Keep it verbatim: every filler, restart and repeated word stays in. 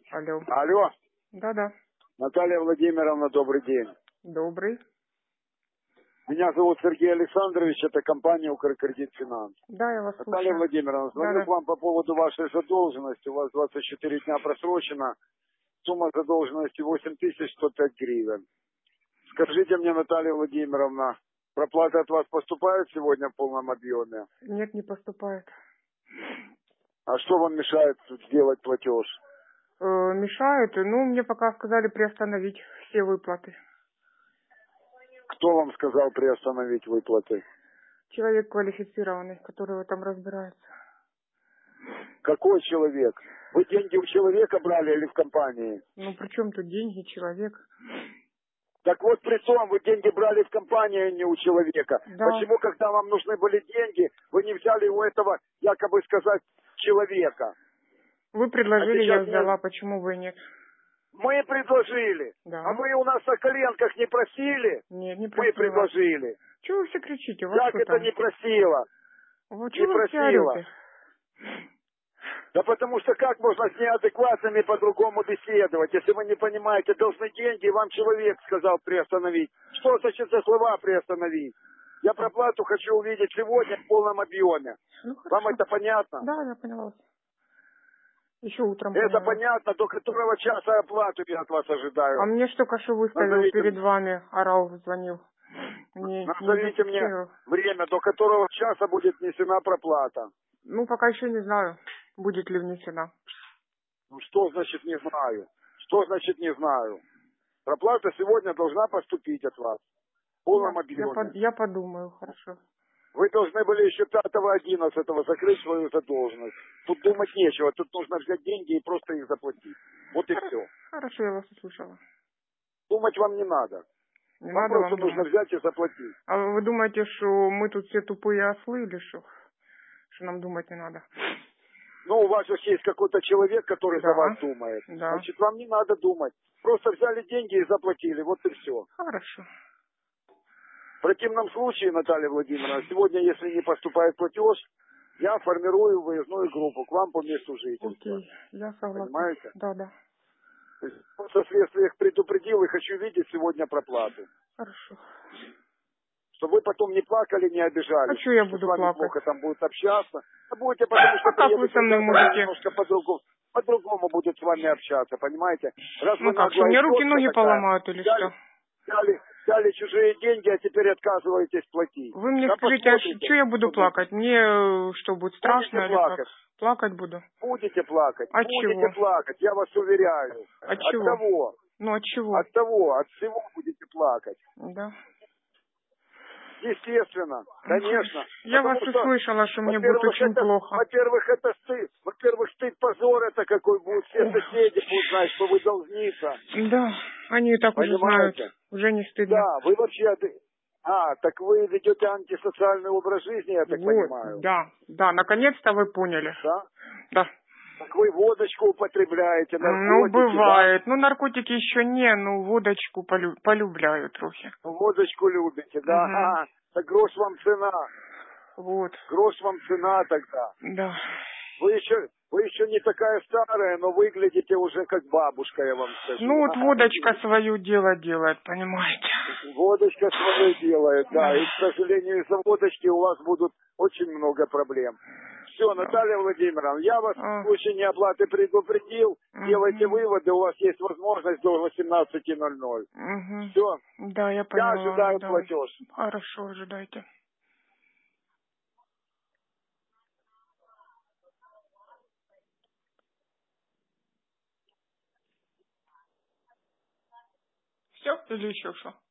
Алло. Алло. Да-да. Наталья Владимировна, добрый день. Добрый. Меня зовут Сергей Александрович, это компания «Укркредит Финанс». Да, я вас Наталья слушаю. Владимировна, звоню Да-да. к вам по поводу вашей задолженности. У вас двадцать четыре дня просрочена. Сумма задолженности восемь тысяч сто пять гривен. Скажите мне, Наталья Владимировна, проплата от вас поступает сегодня в полном объеме? Нет, не поступает. А что вам мешает сделать платеж? Э, мешает. Ну, мне пока сказали приостановить все выплаты. Кто вам сказал приостановить выплаты? Человек квалифицированный, который в этом разбирается. Какой человек? Вы деньги у человека брали или в компании? Ну, при чем тут деньги, человек? Так вот, при том, вы деньги брали в компании, а не у человека. Да. Почему, когда вам нужны были деньги, вы не взяли у этого, якобы сказать, человека? Вы А предложили, я сейчас взяла, не- почему вы нет? мы предложили. Да. А вы у нас на коленках не просили? Нет, не Мы просила. предложили. Чего вы все кричите? У вас Как что это там? не просила? Вот Не чего вы все просила. орете? Да потому что как можно с неадекватными по-другому беседовать, если вы не понимаете, должны деньги, и вам человек сказал приостановить. Что значит за слова приостановить? Я проплату хочу увидеть сегодня в полном объеме. Ну, Вам хорошо. это понятно? Да, я поняла вас. Еще утром Это поняла. понятно, до которого часа оплату я от вас А ожидаю. мне что Кашу выставил Назовите, перед вами, орал, звонил. Не, не назовите мне зафиксировал. время, до которого часа будет внесена проплата. Ну, пока еще не знаю, будет ли внесена. Ну что значит не знаю? Что значит не знаю? Проплата сегодня должна поступить от вас в полном Я, я, объеме. под- я подумаю, хорошо. Вы должны были еще пятого одиннадцатого закрыть свою задолженность. Тут думать нечего, тут нужно взять деньги и просто их заплатить. Вот и Хоро- все. Хорошо, я вас услышала. Думать вам не надо. Не Вам надо просто вам нужно думать. взять и заплатить. А вы думаете, что мы тут все тупые ослы или что? Что нам думать не надо? Ну, у вас же есть какой-то человек, который за Да, вас думает. да. Значит, вам не надо думать. Просто взяли деньги и заплатили. Вот и все. Хорошо. В противном случае, Наталья Владимировна, сегодня, если не поступает платеж, я формирую выездную группу к вам по месту жительства. Окей, я согласна. Понимаете? Да, да. То есть, просто следствие их предупредил и хочу видеть сегодня проплату. Хорошо. Чтобы вы потом не плакали, не обижались. А что я Что с буду вами плакать? плохо там будут общаться. А будете, потому что А как вы приедут со мной ребята, можете? немножко по-другому. По-другому будут с вами общаться, понимаете? Раз Ну вы как, что наглая мне тетка руки-ноги такая, поломают или взяли, что? взяли, взяли чужие деньги, а теперь отказываетесь платить. Вы мне Да скажите, а посмотрите, что я буду что будет. плакать? Мне э, что, будет страшно Будете или как? плакать. Плакать буду. Будете плакать. От Будете чего? плакать, я вас уверяю. От От чего? того. Ну от чего? От того, от всего будете плакать. Да. Естественно, Ну, конечно. я вас Потому что, услышала, что мне будет во-первых, очень это, плохо. во-первых, это стыд. Во-первых, стыд, позор это какой будет. Все Ох. соседи будут знать, что вы должница. Да, они и так уже знают. Понимаете? Уже не стыдно. Да, вы вообще... от- А, так вы ведете антисоциальный образ жизни, я так Вот, понимаю. да, да, наконец-то вы поняли. Да? Да. Так вы водочку употребляете, Ну, наркотики, бывает. Ну, наркотики еще не, ну, водочку полю- полюбляю трохи. да? Водочку любите, да? Угу. Ага. Так грош вам цена. Вот. Грош вам цена тогда. Да. Вы еще, вы еще не такая старая, но выглядите уже как бабушка, я вам скажу. Ну, вот водочка свое дело делает, понимаете. Водочка свое делает, да. Да. И, к сожалению, из-за водочки у вас будут очень много проблем. Все, Да. Наталья Владимировна, я вас А. в случае неоплаты предупредил. Мгм. Делайте выводы, у вас есть возможность до восемнадцати ноль-ноль. Угу. Все, Да, я я поняла. ожидаю Да. платеж. Хорошо, ожидайте. Все или еще что?